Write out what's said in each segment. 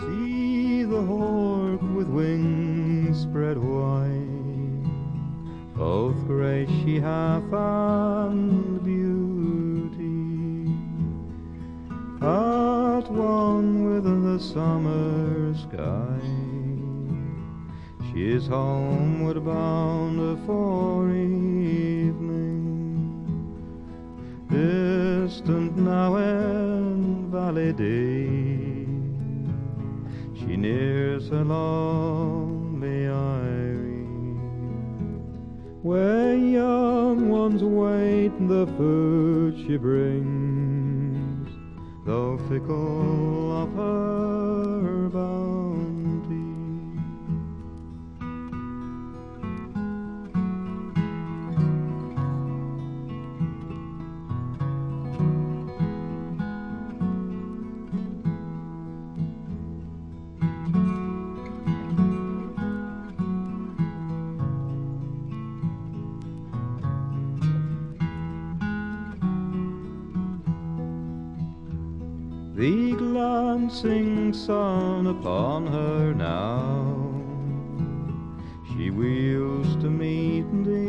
See the hawk with wings spread wide, both grace she hath and beauty, at one with the summer sky. She is homeward bound for evening, distant now in valley day. She nears her lonely eyrie, where young ones wait the food she brings, though fickle of her bounty. The glancing sun upon her now, she wheels to meet the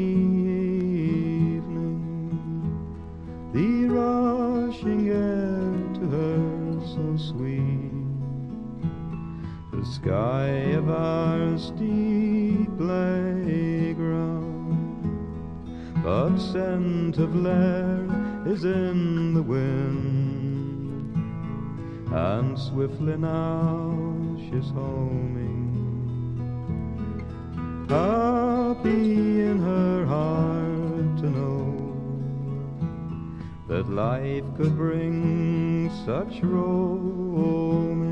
evening, the rushing air to her so sweet, the sky of our steep playground, but scent of lair is in the wind, and swiftly now she's homing, happy in her heart to know that life could bring such roaming.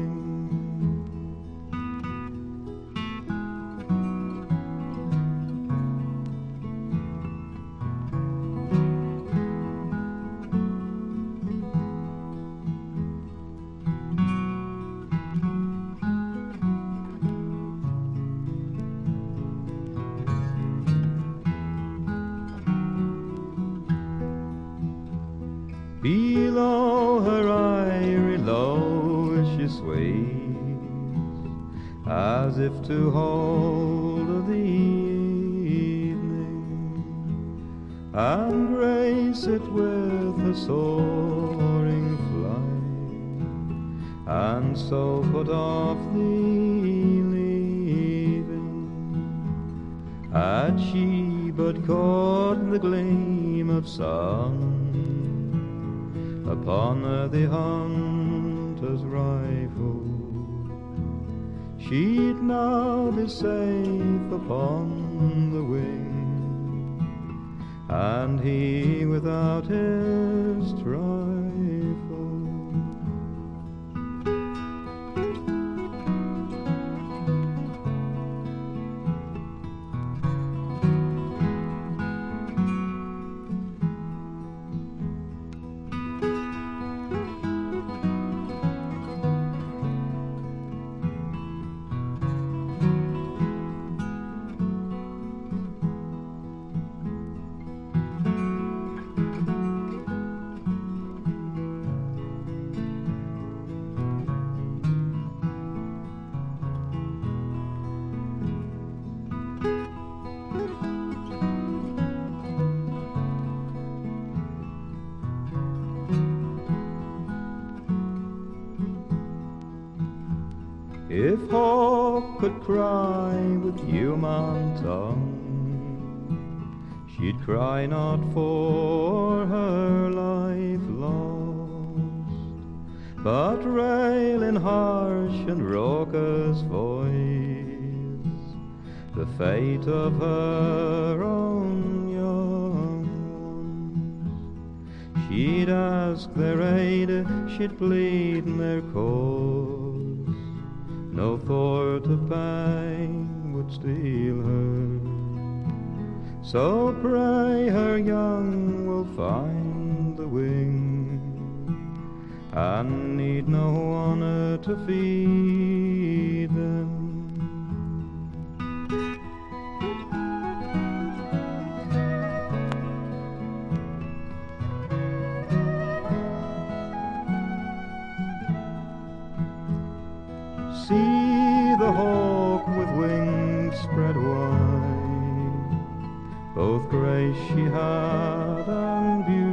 Below her eyrie low she sways, as if to hold the evening, and grace it with a soaring flight, and so put off the leaving, had she but caught the gleam of sun upon the hunter's rifle, she'd now be safe upon the wing, and he without his trifle. If hawk could cry with human tongue, she'd cry not for her life lost, but rail in harsh and raucous voice the fate of her own young ones. She'd ask their aid, she'd plead in their cause, no thought of pain would steal her. So pray her young will find the wing, and need no honor to feed them. See the hawk with wings spread wide, both grace she had and beauty